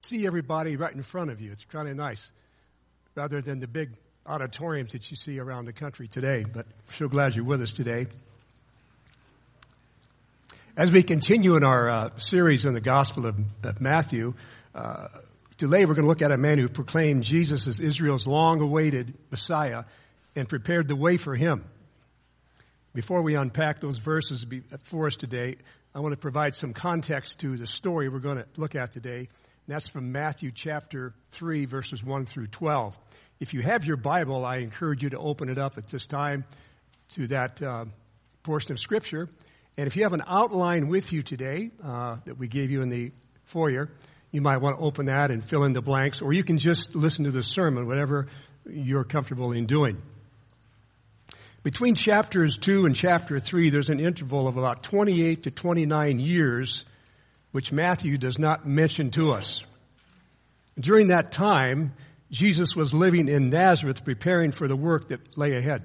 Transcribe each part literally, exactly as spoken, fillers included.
see everybody right in front of you. It's kind of nice, rather than the big auditoriums that you see around the country today. But I'm so glad you're with us today. As we continue in our uh, series on the Gospel of, of Matthew, uh, today we're going to look at a man who proclaimed Jesus as Israel's long-awaited Messiah and prepared the way for him. Before we unpack those verses for us today, I want to provide some context to the story we're going to look at today. And that's from Matthew chapter three, verses one through twelve. If you have your Bible, I encourage you to open it up at this time to that uh, portion of Scripture. And if you have an outline with you today uh, that we gave you in the foyer, you might want to open that and fill in the blanks, or you can just listen to the sermon, whatever you're comfortable in doing. Between chapters two and chapter three, there's an interval of about twenty-eight to twenty-nine years, which Matthew does not mention to us. During that time, Jesus was living in Nazareth, preparing for the work that lay ahead.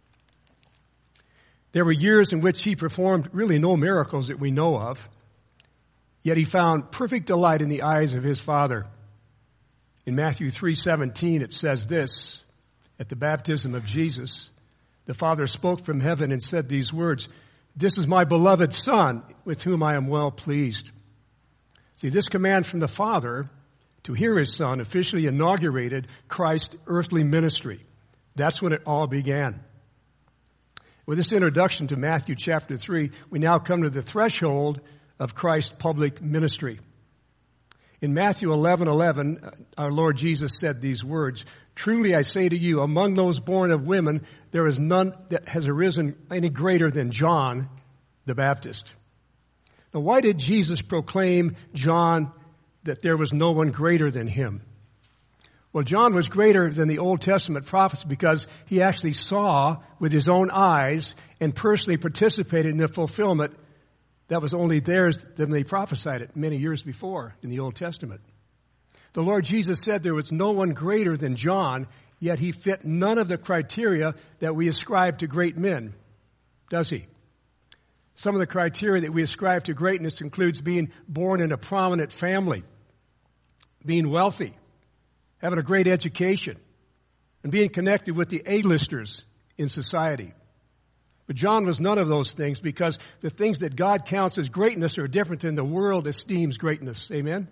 There were years in which he performed really no miracles that we know of, yet he found perfect delight in the eyes of his Father. In Matthew three seventeen, it says this: at the baptism of Jesus, the Father spoke from heaven and said these words, "This is my beloved Son, with whom I am well pleased." See, this command from the Father to hear his Son officially inaugurated Christ's earthly ministry. That's when it all began. With this introduction to Matthew chapter three, we now come to the threshold of Christ's public ministry. In Matthew eleven eleven, our Lord Jesus said these words, "Truly I say to you, among those born of women, there is none that has arisen any greater than John the Baptist." Now, why did Jesus proclaim John that there was no one greater than him? Well, John was greater than the Old Testament prophets because he actually saw with his own eyes and personally participated in the fulfillment that was only theirs than they prophesied it many years before in the Old Testament. The Lord Jesus said there was no one greater than John, yet he fit none of the criteria that we ascribe to great men, does he? Some of the criteria that we ascribe to greatness includes being born in a prominent family, being wealthy, having a great education, and being connected with the A-listers in society. But John was none of those things because the things that God counts as greatness are different than the world esteems greatness. Amen?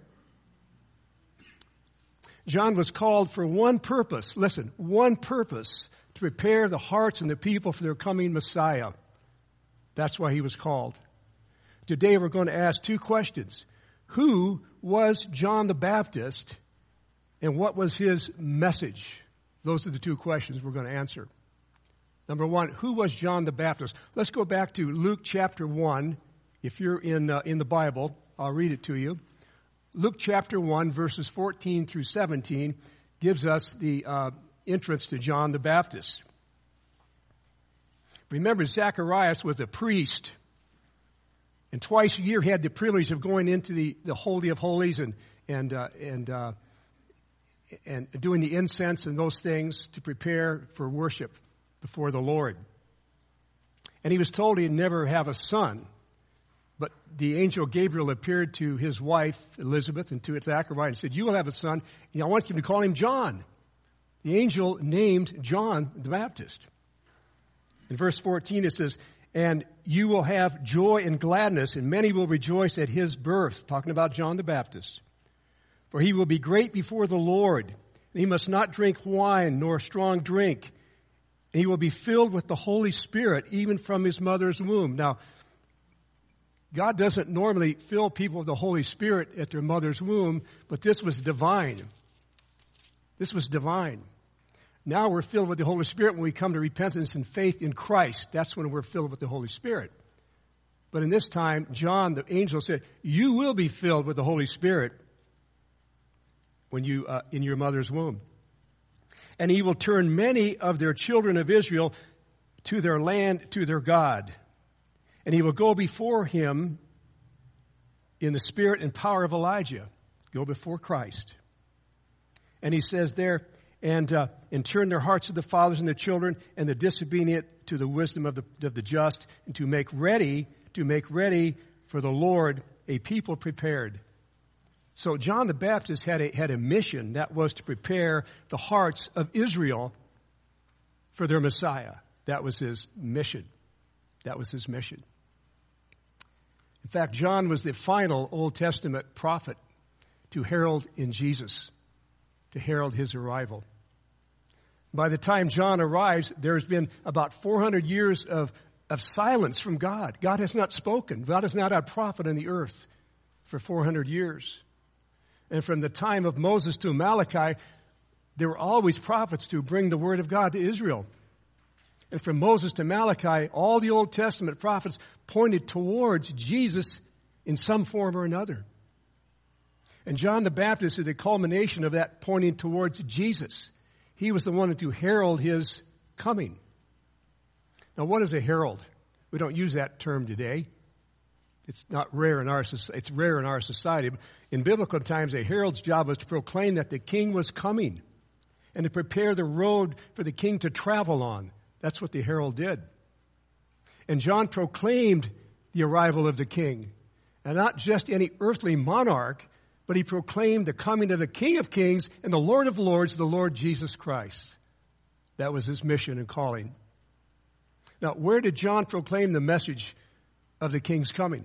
John was called for one purpose. Listen, one purpose: to prepare the hearts and the people for their coming Messiah. That's why he was called. Today we're going to ask two questions. Who was John the Baptist, and what was his message? Those are the two questions we're going to answer. Number one, who was John the Baptist? Let's go back to Luke chapter one. If you're in uh, in the Bible, I'll read it to you. Luke chapter one, verses fourteen through seventeen, gives us the uh, entrance to John the Baptist. Remember, Zacharias was a priest, and twice a year he had the privilege of going into the, the Holy of Holies and and uh, and uh, and doing the incense and those things to prepare for worship before the Lord. And he was told he'd never have a son. But the angel Gabriel appeared to his wife, Elizabeth, and to Zachariah and said, "You will have a son, and I want you to call him John." The angel named John the Baptist. In verse fourteen it says, "And you will have joy and gladness, and many will rejoice at his birth," talking about John the Baptist. "For he will be great before the Lord, and he must not drink wine nor strong drink. And he will be filled with the Holy Spirit, even from his mother's womb." Now, God doesn't normally fill people with the Holy Spirit at their mother's womb, but this was divine. This was divine. Now we're filled with the Holy Spirit when we come to repentance and faith in Christ. That's when we're filled with the Holy Spirit. But in this time, John, the angel, said, "You will be filled with the Holy Spirit when you uh, in your mother's womb. And he will turn many of their children of Israel to their land, to their God. And he will go before him in the spirit and power of Elijah." Go before Christ. And he says there, and uh, and turn their hearts to the fathers and the children, and the disobedient to the wisdom of the of the just, and to make ready, to make ready for the Lord a people prepared. So John the Baptist had a, had a mission that was to prepare the hearts of Israel for their Messiah. That was his mission. That was his mission. In fact, John was the final Old Testament prophet to herald in Jesus, to herald his arrival. By the time John arrives, there's been about four hundred years of, of silence from God. God has not spoken. God has not had prophet on the earth for four hundred years. And from the time of Moses to Malachi, there were always prophets to bring the word of God to Israel. And from Moses to Malachi, all the Old Testament prophets pointed towards Jesus in some form or another. And John the Baptist is the culmination of that pointing towards Jesus. He was the one to herald his coming. Now, what is a herald? We don't use that term today. It's not rare in our it's rare in our society. In biblical times, a herald's job was to proclaim that the king was coming and to prepare the road for the king to travel on. That's what the herald did. And John proclaimed the arrival of the king, and not just any earthly monarch, but he proclaimed the coming of the King of Kings and the Lord of Lords, the Lord Jesus Christ. That was his mission and calling. Now, where did John proclaim the message of the King's coming?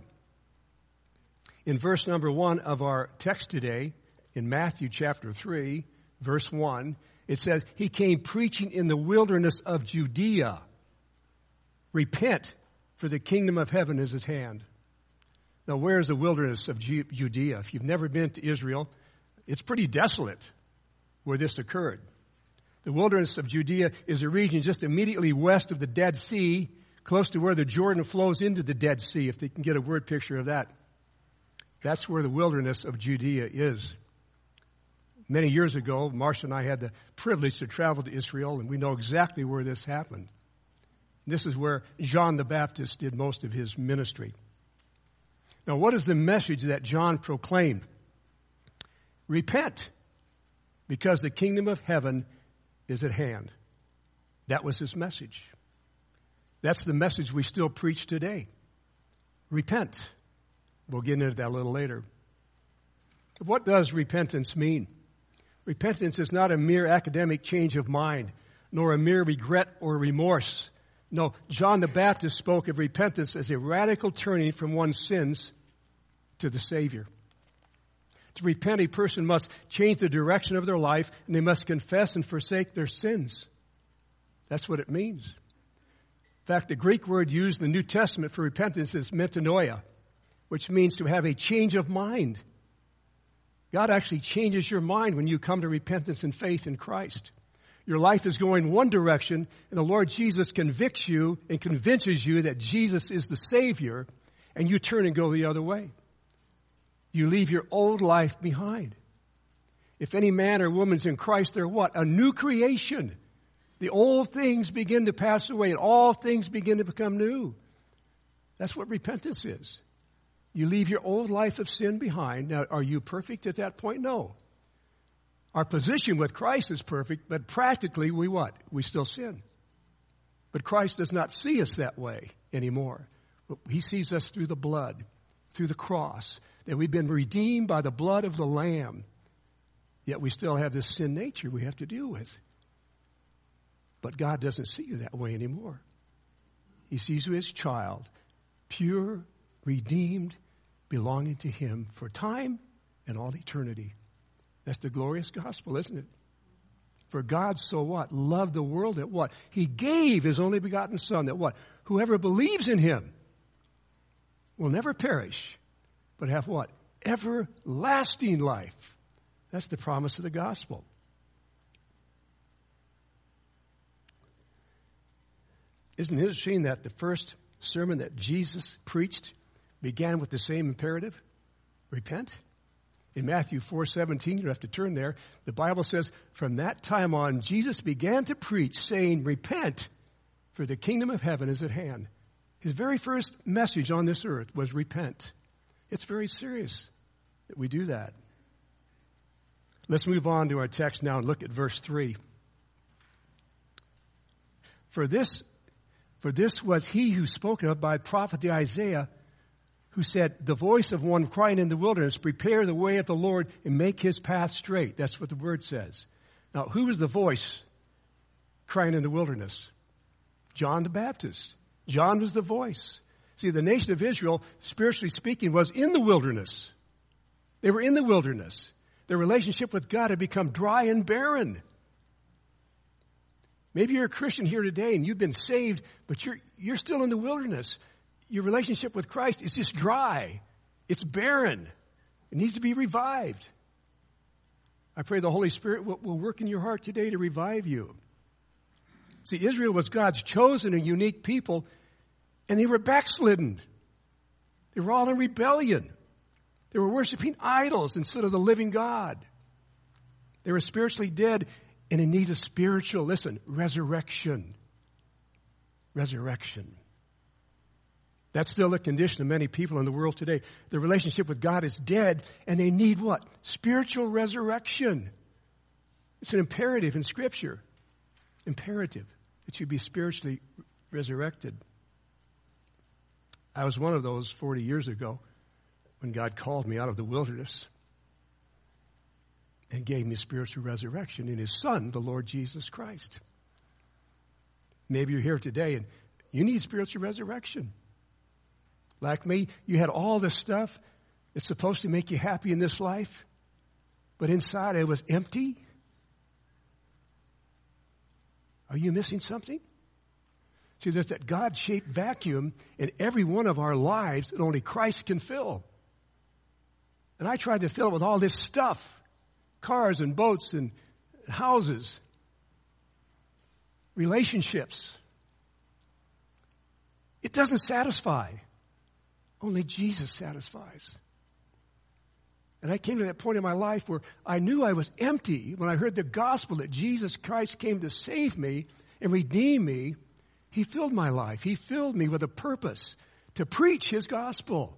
In verse number one of our text today, in Matthew chapter three, verse one, it says, he came preaching in the wilderness of Judea. Repent, for the kingdom of heaven is at hand. Now, where is the wilderness of Judea? If you've never been to Israel, it's pretty desolate where this occurred. The wilderness of Judea is a region just immediately west of the Dead Sea, close to where the Jordan flows into the Dead Sea, if they can get a word picture of that. That's where the wilderness of Judea is. Many years ago, Marcia and I had the privilege to travel to Israel, and we know exactly where this happened. This is where John the Baptist did most of his ministry. Now, what is the message that John proclaimed? Repent, because the kingdom of heaven is at hand. That was his message. That's the message we still preach today. Repent. We'll get into that a little later. What does repentance mean? Repentance is not a mere academic change of mind, nor a mere regret or remorse. No, John the Baptist spoke of repentance as a radical turning from one's sins to the Savior. To repent, a person must change the direction of their life, and they must confess and forsake their sins. That's what it means. In fact, the Greek word used in the New Testament for repentance is metanoia, which means to have a change of mind. God actually changes your mind when you come to repentance and faith in Christ. Your life is going one direction, and the Lord Jesus convicts you and convinces you that Jesus is the Savior, and you turn and go the other way. You leave your old life behind. If any man or woman is in Christ, they're what? A new creation. The old things begin to pass away, and all things begin to become new. That's what repentance is. You leave your old life of sin behind. Now, are you perfect at that point? No. Our position with Christ is perfect, but practically we what? We still sin. But Christ does not see us that way anymore. He sees us through the blood, through the cross, that we've been redeemed by the blood of the Lamb. Yet we still have this sin nature we have to deal with. But God doesn't see you that way anymore. He sees you as child, pure, redeemed, belonging to Him for time and all eternity. That's the glorious gospel, isn't it? For God so what? Loved the world that what? He gave His only begotten Son that what? Whoever believes in Him will never perish, but have what? Everlasting life. That's the promise of the gospel. Isn't it interesting that the first sermon that Jesus preached began with the same imperative? Repent. In Matthew four seventeen, you don't have to turn there, the Bible says, from that time on, Jesus began to preach, saying, repent, for the kingdom of heaven is at hand. His very first message on this earth was repent. It's very serious that we do that. Let's move on to our text now and look at verse three. For this, for this was he who spoke of by prophet Isaiah, who said, the voice of one crying in the wilderness, prepare the way of the Lord and make his path straight. That's what the word says. Now, who was the voice crying in the wilderness? John the Baptist. John was the voice. See, the nation of Israel, spiritually speaking, was in the wilderness. They were in the wilderness. Their relationship with God had become dry and barren. Maybe you're a Christian here today and you've been saved, but you're, you're still in the wilderness. Your relationship with Christ is just dry. It's barren. It needs to be revived. I pray the Holy Spirit will, will work in your heart today to revive you. See, Israel was God's chosen and unique people, and they were backslidden. They were all in rebellion. They were worshiping idols instead of the living God. They were spiritually dead and in need of spiritual, listen, resurrection. Resurrection. That's still the condition of many people in the world today. Their relationship with God is dead, and they need what? Spiritual resurrection. It's an imperative in Scripture. Imperative that you be spiritually resurrected. I was one of those forty years ago when God called me out of the wilderness and gave me spiritual resurrection in his Son, the Lord Jesus Christ. Maybe you're here today and you need spiritual resurrection. Like me, you had all this stuff that's supposed to make you happy in this life, but inside it was empty. Are you missing something? See, there's that God-shaped vacuum in every one of our lives that only Christ can fill. And I tried to fill it with all this stuff, cars and boats and houses, relationships. It doesn't satisfy. Only Jesus satisfies. And I came to that point in my life where I knew I was empty when I heard the gospel that Jesus Christ came to save me and redeem me. He filled my life. He filled me with a purpose to preach his gospel.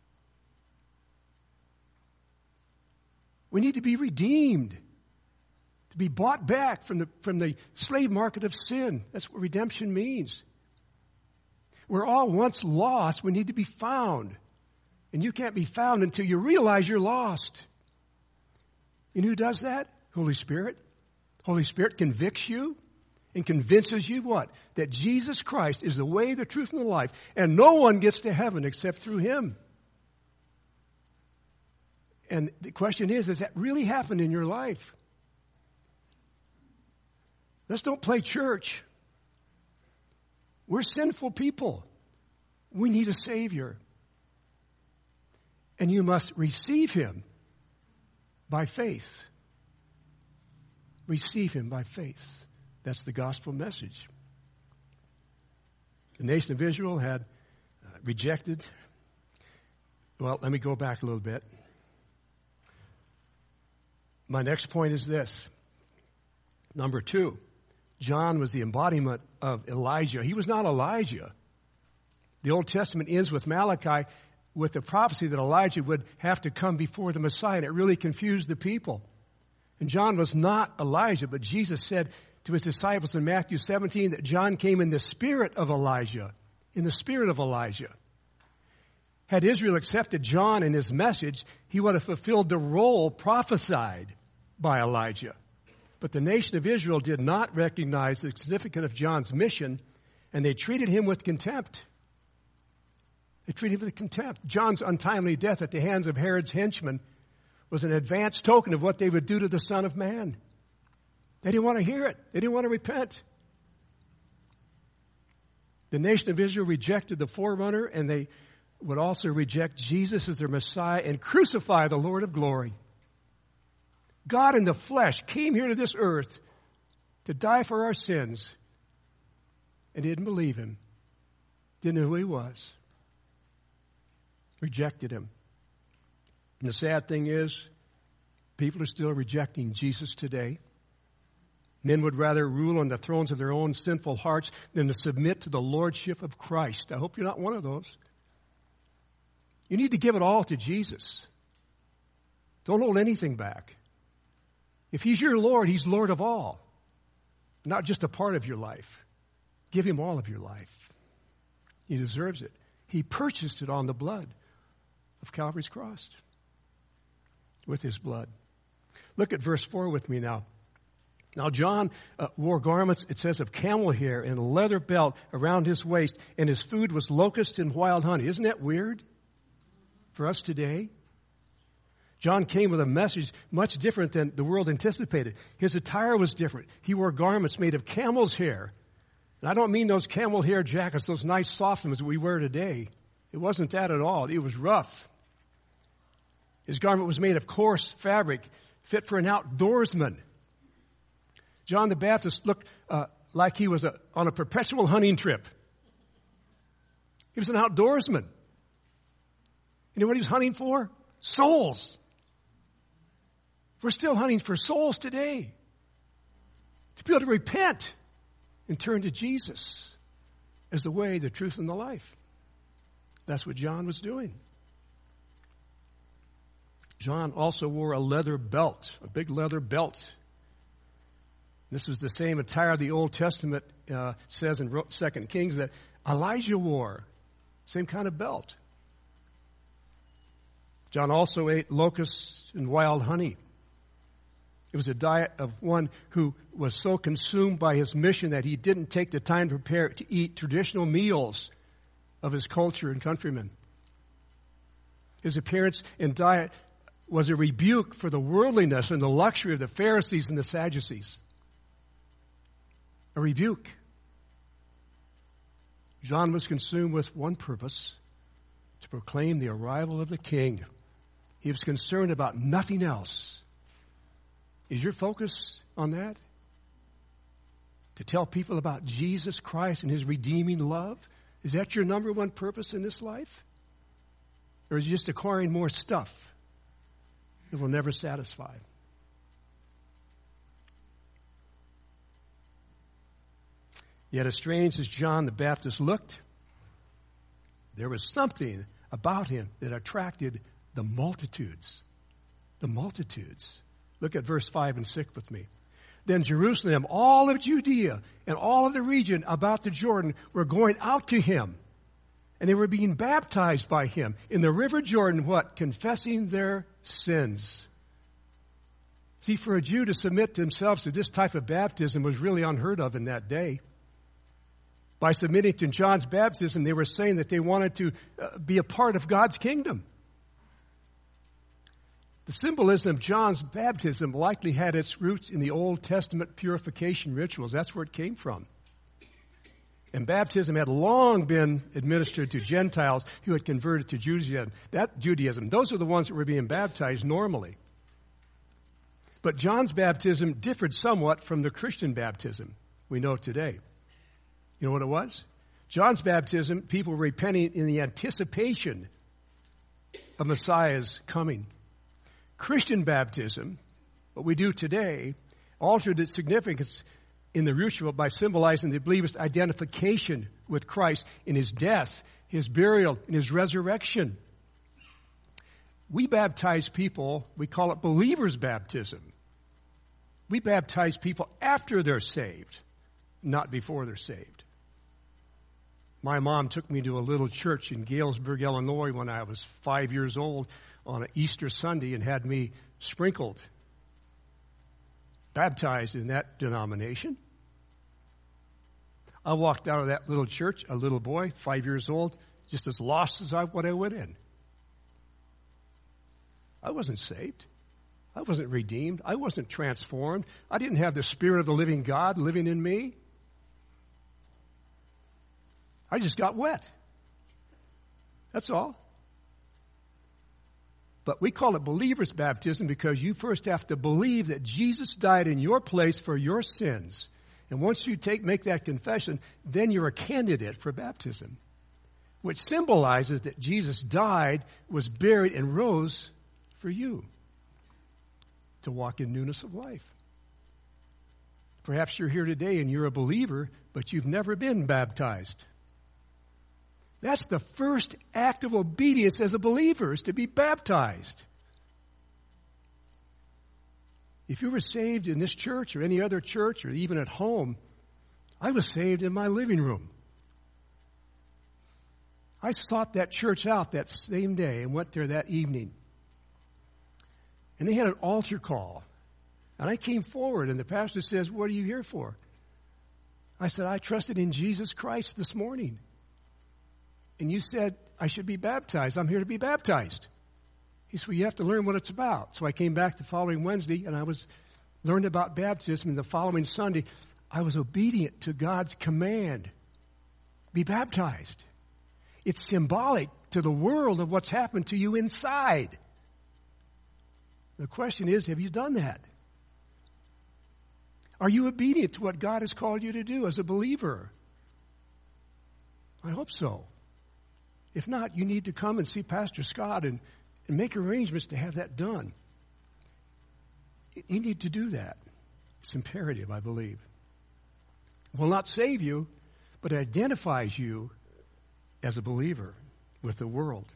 We need to be redeemed, to be bought back from the, from the slave market of sin. That's what redemption means. We're all once lost. We need to be found. And you can't be found until you realize you're lost. You know who does that? Holy Spirit. Holy Spirit convicts you and convinces you what? That Jesus Christ is the way, the truth, and the life. And no one gets to heaven except through him. And the question is, does that really happen in your life? Let's don't play church. We're sinful people. We need a Savior. And you must receive him by faith. Receive him by faith. That's the gospel message. The nation of Israel had uh, rejected. Well, let me go back a little bit. My next point is this. Number two, John was the embodiment of Elijah. He was not Elijah. The Old Testament ends with Malachi with the prophecy that Elijah would have to come before the Messiah, and it really confused the people. And John was not Elijah, but Jesus said to his disciples in Matthew seventeen that John came in the spirit of Elijah, in the spirit of Elijah. Had Israel accepted John and his message, he would have fulfilled the role prophesied by Elijah. But the nation of Israel did not recognize the significance of John's mission, and they treated him with contempt. They treated him with contempt. John's untimely death at the hands of Herod's henchmen was an advanced token of what they would do to the Son of Man. They didn't want to hear it. They didn't want to repent. The nation of Israel rejected the forerunner, and they would also reject Jesus as their Messiah and crucify the Lord of glory. God in the flesh came here to this earth to die for our sins, and didn't believe him. Didn't know who he was. Rejected him. And the sad thing is, people are still rejecting Jesus today. Men would rather rule on the thrones of their own sinful hearts than to submit to the lordship of Christ. I hope you're not one of those. You need to give it all to Jesus. Don't hold anything back. If he's your Lord, he's Lord of all, not just a part of your life. Give him all of your life. He deserves it. He purchased it on the blood of Calvary's cross with his blood. Look at verse four with me now. Now John uh, wore garments, it says, of camel hair and a leather belt around his waist, and his food was locusts and wild honey. Isn't that weird for us today? John came with a message much different than the world anticipated. His attire was different. He wore garments made of camel's hair. And I don't mean those camel hair jackets, those nice soft ones that we wear today. It wasn't that at all. It was rough. His garment was made of coarse fabric, fit for an outdoorsman. John the Baptist looked uh, like he was a, on a perpetual hunting trip. He was an outdoorsman. You know what he was hunting for? Souls. We're still hunting for souls today. To be able to repent and turn to Jesus as the way, the truth, and the life. That's what John was doing. John also wore a leather belt, a big leather belt. This was the same attire the Old Testament uh, says in Second Kings that Elijah wore. Same kind of belt. John also ate locusts and wild honey. It was a diet of one who was so consumed by his mission that he didn't take the time to prepare to eat traditional meals of his culture and countrymen. His appearance and diet was a rebuke for the worldliness and the luxury of the Pharisees and the Sadducees. A rebuke. John was consumed with one purpose, to proclaim the arrival of the King. He was concerned about nothing else. Is your focus on that? To tell people about Jesus Christ and his redeeming love? Is that your number one purpose in this life? Or is it just acquiring more stuff that will never satisfy? Yet as strange as John the Baptist looked, there was something about him that attracted the multitudes. The multitudes. Look at verse five and six with me. Then Jerusalem, all of Judea, and all of the region about the Jordan were going out to him. And they were being baptized by him in the river Jordan, what? Confessing their sins. See, for a Jew to submit themselves to this type of baptism was really unheard of in that day. By submitting to John's baptism, they were saying that they wanted to uh, be a part of God's kingdom. The symbolism of John's baptism likely had its roots in the Old Testament purification rituals. That's where it came from. And baptism had long been administered to Gentiles who had converted to Judaism. That Judaism, those are the ones that were being baptized normally. But John's baptism differed somewhat from the Christian baptism we know today. You know what it was? John's baptism, people were repenting in the anticipation of Messiah's coming. Christian baptism, what we do today, altered its significance in the ritual by symbolizing the believer's identification with Christ in his death, his burial, and his resurrection. We baptize people, we call it believer's baptism. We baptize people after they're saved, not before they're saved. My mom took me to a little church in Galesburg, Illinois when I was five years old on an Easter Sunday and had me sprinkled, baptized in that denomination. I walked out of that little church, a little boy, five years old, just as lost as I, what I went in. I wasn't saved. I wasn't redeemed. I wasn't transformed. I didn't have the Spirit of the living God living in me. I just got wet. That's all. But we call it believer's baptism because you first have to believe that Jesus died in your place for your sins. And once you take make that confession, then you're a candidate for baptism, which symbolizes that Jesus died, was buried, and rose for you to walk in newness of life. Perhaps you're here today and you're a believer, but you've never been baptized. That's the first act of obedience as a believer, is to be baptized. If you were saved in this church or any other church or even at home, I was saved in my living room. I sought that church out that same day and went there that evening. And they had an altar call. And I came forward, and the pastor says, "What are you here for?" I said, "I trusted in Jesus Christ this morning. And you said I should be baptized. I'm here to be baptized." He said, "Well, you have to learn what it's about." So I came back the following Wednesday, and I was learned about baptism. And the following Sunday, I was obedient to God's command. Be baptized. It's symbolic to the world of what's happened to you inside. The question is, have you done that? Are you obedient to what God has called you to do as a believer? I hope so. If not, you need to come and see Pastor Scott and, and make arrangements to have that done. You need to do that. It's imperative, I believe. It will not save you, but it identifies you as a believer with the world.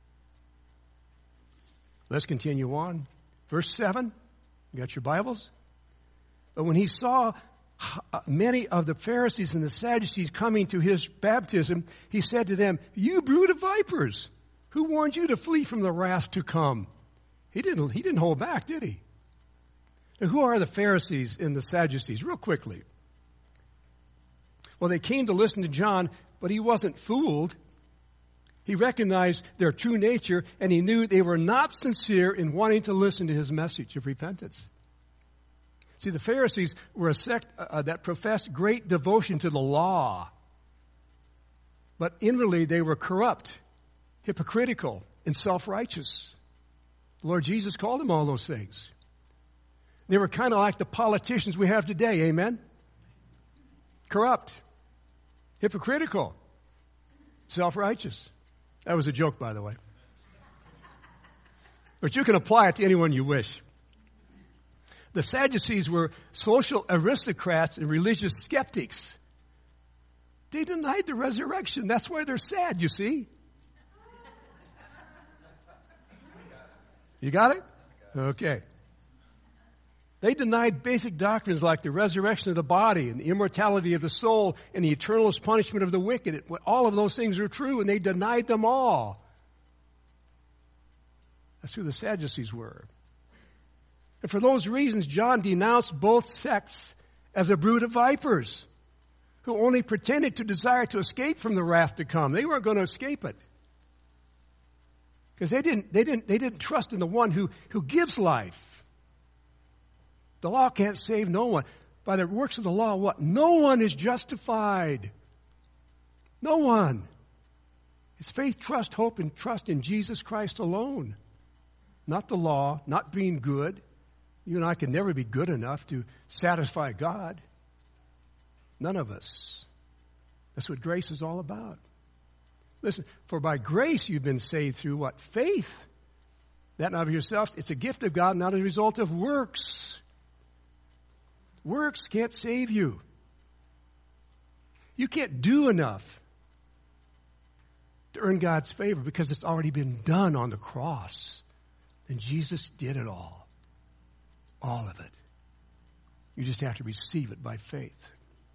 Let's continue on. Verse seven. You got your Bibles? But when he saw many of the Pharisees and the Sadducees coming to his baptism, he said to them, "You brood of vipers, who warned you to flee from the wrath to come?" He didn't, he didn't hold back, did he? Now, who are the Pharisees and the Sadducees? Real quickly. Well, they came to listen to John, but he wasn't fooled. He recognized their true nature, and he knew they were not sincere in wanting to listen to his message of repentance. See, the Pharisees were a sect uh, that professed great devotion to the law. But inwardly, they were corrupt, hypocritical, and self-righteous. The Lord Jesus called them all those things. They were kind of like the politicians we have today, amen? Corrupt, hypocritical, self-righteous. That was a joke, by the way. But you can apply it to anyone you wish. The Sadducees were social aristocrats and religious skeptics. They denied the resurrection. That's why they're sad, you see. You got it? Okay. They denied basic doctrines like the resurrection of the body and the immortality of the soul and the eternal punishment of the wicked. All of those things are true, and they denied them all. That's who the Sadducees were. And for those reasons, John denounced both sects as a brood of vipers who only pretended to desire to escape from the wrath to come. They weren't going to escape it. Because they didn't, they didn't, they didn't trust in the one who, who gives life. The law can't save no one. By the works of the law, what? No one is justified. No one. It's faith, trust, hope, and trust in Jesus Christ alone. Not the law, not being good. You and I can never be good enough to satisfy God. None of us. That's what grace is all about. Listen, for by grace you've been saved through what? Faith. That not of yourselves. It's a gift of God, not a result of works. Works can't save you. You can't do enough to earn God's favor because it's already been done on the cross. And Jesus did it all. All of it. You just have to receive it by faith.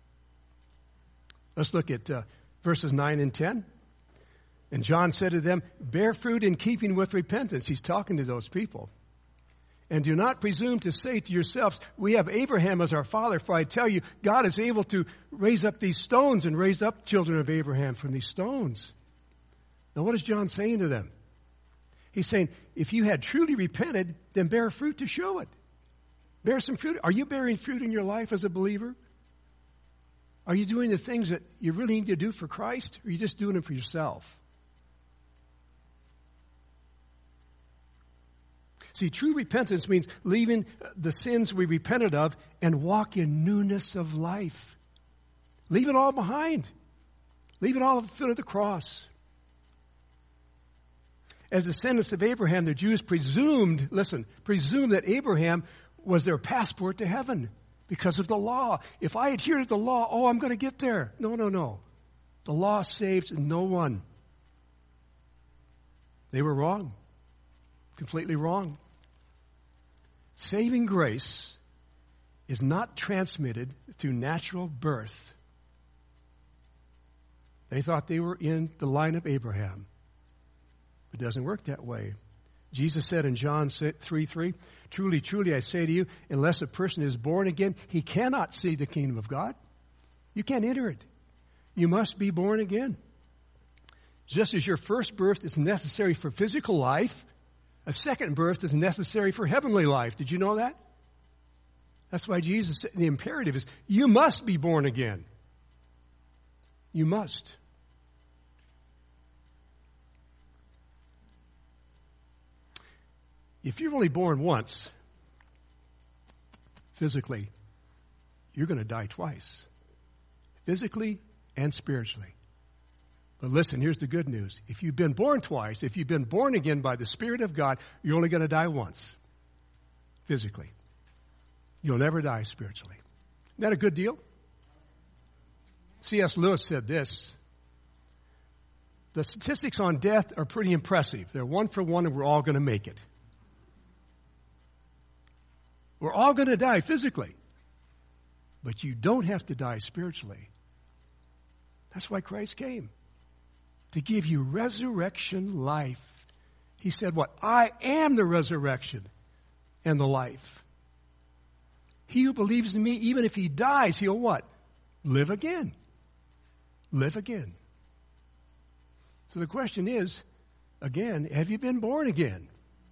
Let's look at uh, verses nine and ten. And John said to them, "Bear fruit in keeping with repentance." He's talking to those people. "And do not presume to say to yourselves, 'We have Abraham as our father.' For I tell you, God is able to raise up these stones and raise up children of Abraham from these stones." Now what is John saying to them? He's saying, if you had truly repented, then bear fruit to show it. Bear some fruit. Are you bearing fruit in your life as a believer? Are you doing the things that you really need to do for Christ, or are you just doing them for yourself? See, true repentance means leaving the sins we repented of and walk in newness of life. Leave it all behind. Leave it all at the foot of the cross. As descendants of Abraham, the Jews presumed, listen, presumed that Abraham was their passport to heaven because of the law. If I adhere to the law, oh, I'm going to get there. No, no, no. The law saves no one. They were wrong. Completely wrong. Saving grace is not transmitted through natural birth. They thought they were in the line of Abraham. It doesn't work that way. Jesus said in John three three, truly, truly, I say to you, unless a person is born again, he cannot see the kingdom of God. You can't enter it. You must be born again. Just as your first birth is necessary for physical life, a second birth is necessary for heavenly life. Did you know that? That's why Jesus said the imperative is, you must be born again. You must. If you're only born once, physically, you're going to die twice. Physically and spiritually. But listen, here's the good news. If you've been born twice, if you've been born again by the Spirit of God, you're only going to die once. Physically. You'll never die spiritually. Isn't that a good deal? C S Lewis said this. The statistics on death are pretty impressive. They're one for one and we're all going to make it. We're all going to die physically. But you don't have to die spiritually. That's why Christ came. To give you resurrection life. He said what? I am the resurrection and the life. He who believes in me, even if he dies, he'll what? Live again. Live again. So the question is, again, have you been born again?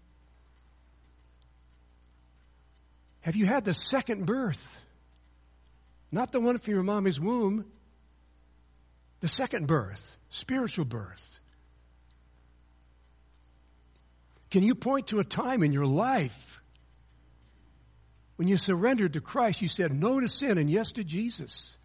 Have you had the second birth? Not the one from your mommy's womb. The second birth, spiritual birth. Can you point to a time in your life when you surrendered to Christ, you said no to sin and yes to Jesus?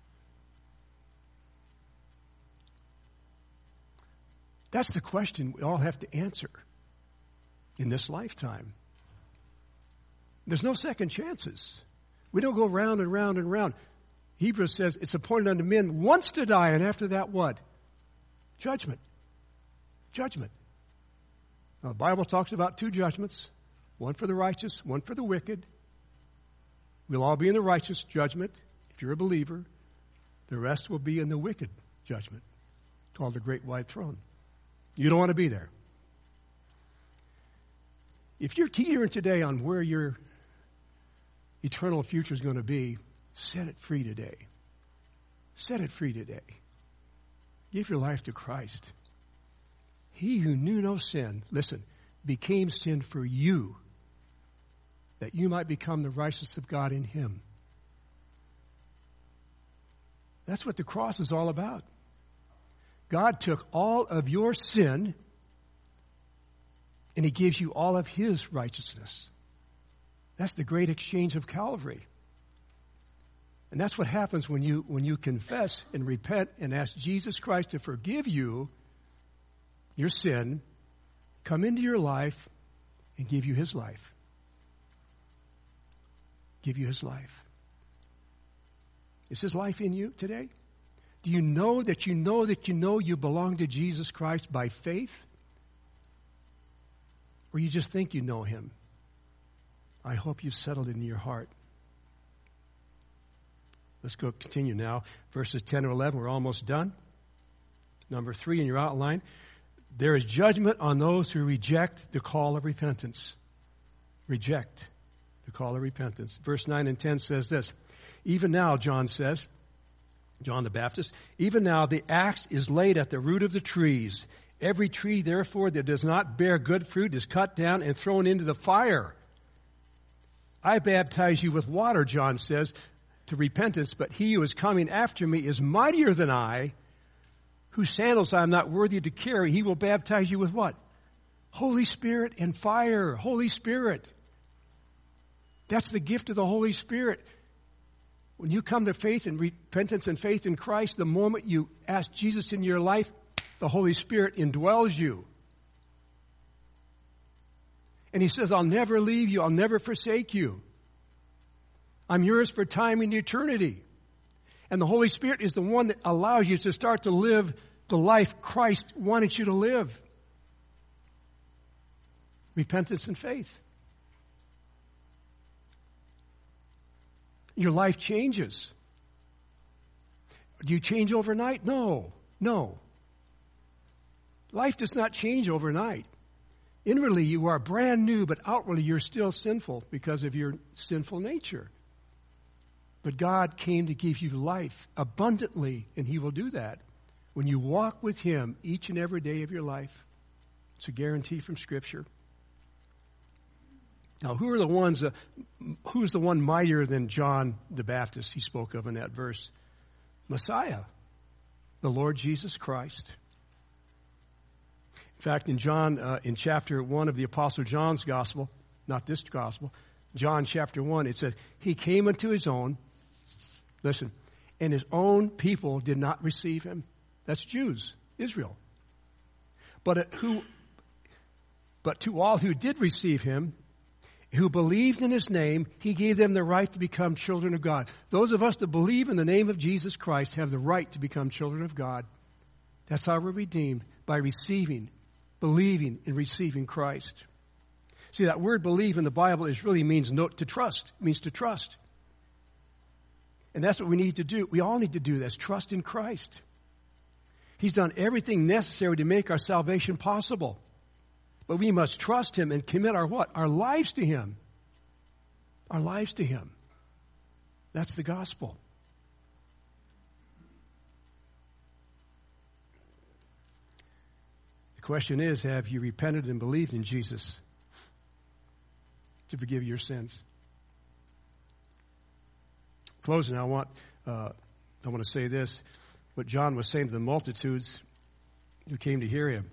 That's the question we all have to answer in this lifetime. There's no second chances. We don't go round and round and round. Hebrews says it's appointed unto men once to die, and after that what? Judgment. Judgment. Now, the Bible talks about two judgments, one for the righteous, one for the wicked. We'll all be in the righteous judgment if you're a believer. The rest will be in the wicked judgment, called the great white throne. You don't want to be there. If you're teetering today on where your eternal future is going to be, set it free today. Set it free today. Give your life to Christ. He who knew no sin, listen, became sin for you, that you might become the righteousness of God in him. That's what the cross is all about. God took all of your sin and he gives you all of his righteousness. That's the great exchange of Calvary. And that's what happens when you when you confess and repent and ask Jesus Christ to forgive you your sin, come into your life, and give you his life. Give you his life. Is his life in you today? Do you know that you know that you know you belong to Jesus Christ by faith? Or you just think you know him? I hope you've settled it in your heart. Let's go continue now. Verses ten or eleven, we're almost done. Number three in your outline. There is judgment on those who reject the call of repentance. Reject the call of repentance. Verse nine and ten says this. Even now, John says, John the Baptist, even now the axe is laid at the root of the trees. Every tree, therefore, that does not bear good fruit is cut down and thrown into the fire. I baptize you with water, John says, to repentance, but he who is coming after me is mightier than I, whose sandals I am not worthy to carry. He will baptize you with what? Holy Spirit and fire. Holy Spirit. That's the gift of the Holy Spirit. When you come to faith and repentance and faith in Christ, the moment you ask Jesus in your life, the Holy Spirit indwells you. And he says, I'll never leave you. I'll never forsake you. I'm yours for time and eternity. And the Holy Spirit is the one that allows you to start to live the life Christ wanted you to live. Repentance and faith. Your life changes. Do you change overnight? No. No. Life does not change overnight. Inwardly, you are brand new, but outwardly, you're still sinful because of your sinful nature. But God came to give you life abundantly, and He will do that when you walk with Him each and every day of your life. It's a guarantee from Scripture. Now, who are the ones, uh, who's the one mightier than John the Baptist he spoke of in that verse? Messiah, the Lord Jesus Christ. In fact, in John, uh, in chapter one of the Apostle John's Gospel, not this Gospel, John chapter one, it says, He came unto His own, listen, and His own people did not receive Him. That's Jews, Israel. But it, who, but to all who did receive Him, who believed in His name, He gave them the right to become children of God. Those of us that believe in the name of Jesus Christ have the right to become children of God. That's how we're redeemed, by receiving, believing, and receiving Christ. See, that word believe in the Bible is really means no, to trust. It means to trust. And that's what we need to do. We all need to do this, trust in Christ. He's done everything necessary to make our salvation possible. But we must trust Him and commit our what? Our lives to Him. Our lives to Him. That's the gospel. The question is, have you repented and believed in Jesus to forgive your sins? Closing, I want uh, I want to say this. What John was saying to the multitudes who came to hear Him.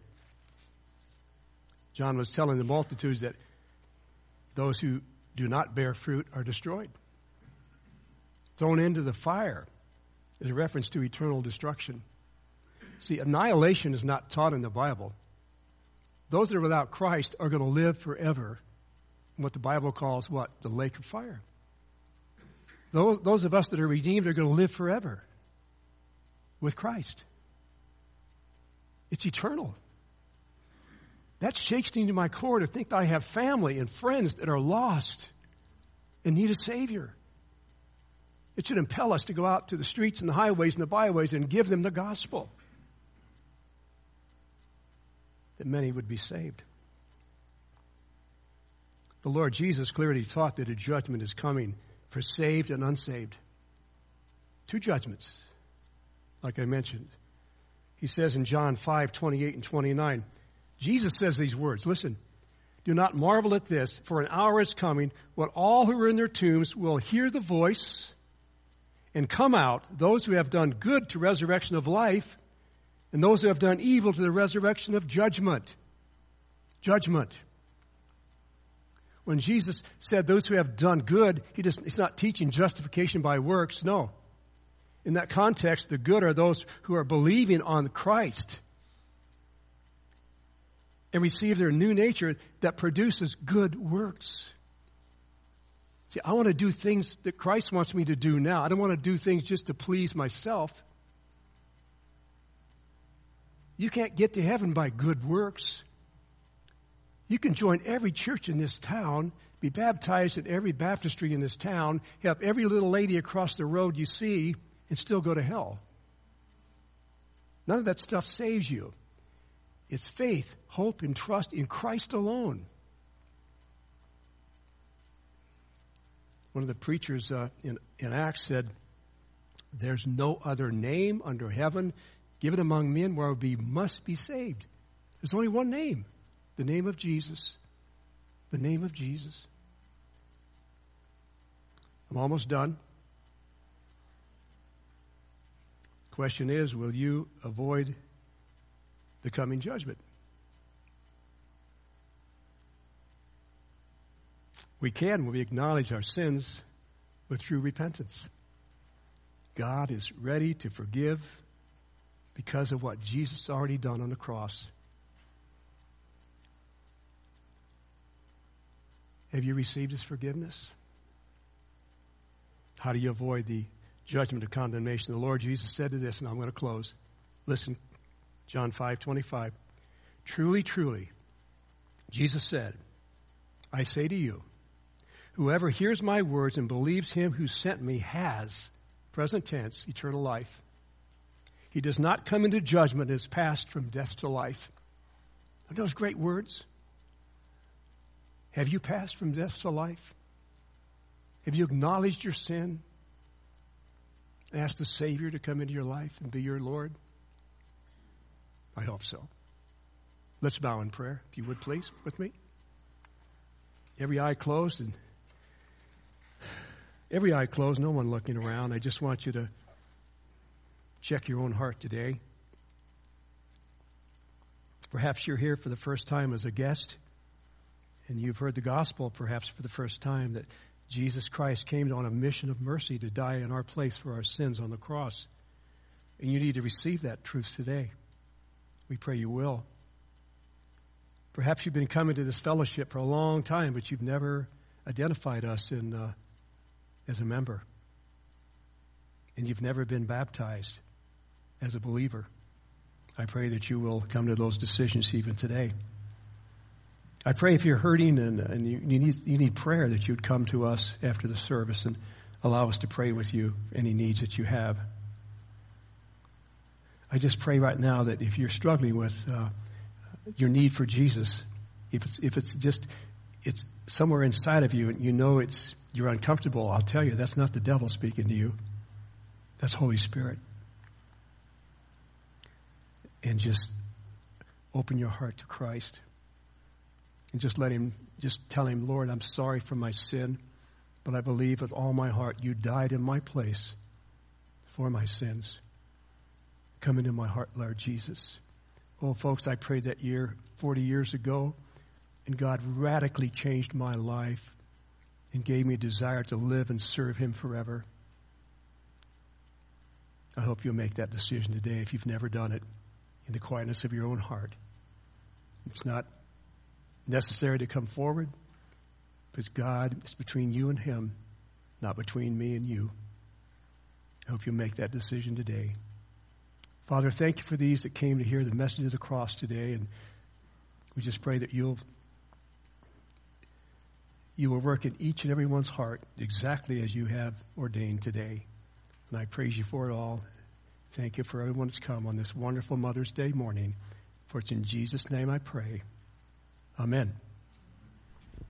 John was telling the multitudes that those who do not bear fruit are destroyed. Thrown into the fire is a reference to eternal destruction. See, annihilation is not taught in the Bible. Those that are without Christ are going to live forever in what the Bible calls what? The lake of fire. Those, those of us that are redeemed are going to live forever with Christ. It's eternal. That shakes me to my core to think that I have family and friends that are lost and need a Savior. It should impel us to go out to the streets and the highways and the byways and give them the gospel, that many would be saved. The Lord Jesus clearly taught that a judgment is coming for saved and unsaved. Two judgments, like I mentioned. He says in John five, twenty-eight and twenty-nine, Jesus says these words, listen, do not marvel at this, for an hour is coming when all who are in their tombs will hear the voice and come out, those who have done good to resurrection of life, and those who have done evil to the resurrection of judgment. Judgment. When Jesus said those who have done good, he just, he's not teaching justification by works, no. In that context, the good are those who are believing on Christ and receive their new nature that produces good works. See, I want to do things that Christ wants me to do now. I don't want to do things just to please myself. You can't get to heaven by good works. You can join every church in this town, be baptized at every baptistry in this town, help every little lady across the road you see, and still go to hell. None of that stuff saves you. It's faith, hope, and trust in Christ alone. One of the preachers uh, in, in Acts said, there's no other name under heaven given among men where we must be saved. There's only one name, the name of Jesus. The name of Jesus. I'm almost done. Question is, will you avoid the coming judgment? We can when we acknowledge our sins with true repentance. God is ready to forgive because of what Jesus already done on the cross. Have you received His forgiveness? How do you avoid the judgment of condemnation? The Lord Jesus said to this, and I'm going to close. Listen, John five twenty-five. Truly, truly, Jesus said, I say to you, whoever hears my words and believes Him who sent me has, present tense, eternal life. He does not come into judgment, is passed from death to life. Are those great words? Have you passed from death to life? Have you acknowledged your sin? Asked the Savior to come into your life and be your Lord? I hope so. Let's bow in prayer, if you would please, with me. Every eye closed and every eye closed, no one looking around. I just want you to check your own heart today. Perhaps you're here for the first time as a guest, and you've heard the gospel perhaps for the first time that Jesus Christ came on a mission of mercy to die in our place for our sins on the cross. And you need to receive that truth today. We pray you will. Perhaps you've been coming to this fellowship for a long time, but you've never identified us in, uh, as a member. And you've never been baptized as a believer. I pray that you will come to those decisions even today. I pray if you're hurting and, and you, you, need, you need prayer, that you'd come to us after the service and allow us to pray with you any needs that you have. I just pray right now that if you're struggling with uh, your need for Jesus, if it's if it's just it's somewhere inside of you and you know it's you're uncomfortable, I'll tell you that's not the devil speaking to you. That's Holy Spirit. And just open your heart to Christ. And just let him, just tell him, Lord, I'm sorry for my sin, but I believe with all my heart you died in my place for my sins. Come into my heart, Lord Jesus. Oh, folks, I prayed that year forty years ago, and God radically changed my life and gave me a desire to live and serve him forever. I hope you'll make that decision today if you've never done it in the quietness of your own heart. It's not necessary to come forward, because God is between you and him, not between me and you. I hope you'll make that decision today. Father, thank you for these that came to hear the message of the cross today, and we just pray that you'll you will work in each and everyone's heart exactly as you have ordained today. And I praise you for it all. Thank you for everyone that's come on this wonderful Mother's Day morning. For it's in Jesus' name I pray. Amen.